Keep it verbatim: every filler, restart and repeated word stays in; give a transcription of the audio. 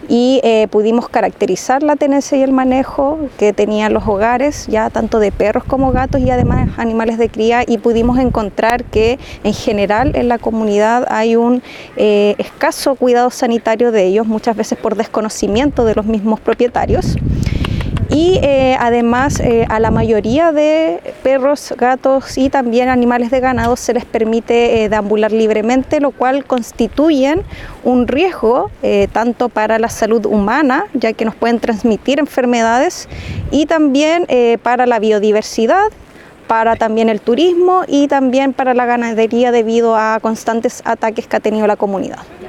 y eh, pudimos caracterizar la tenencia y el manejo que tenían los hogares, ya tanto de perros como gatos y además animales de cría, y pudimos encontrar que en general en la comunidad hay un eh, escaso cuidado sanitario de ellos, muchas veces por desconocimiento de los mismos propietarios. Y eh, además eh, a la mayoría de perros, gatos y también animales de ganado se les permite eh, deambular libremente, lo cual constituyen un riesgo eh, tanto para la salud humana, ya que nos pueden transmitir enfermedades, y también eh, para la biodiversidad, para también el turismo y también para la ganadería debido a constantes ataques que ha tenido la comunidad.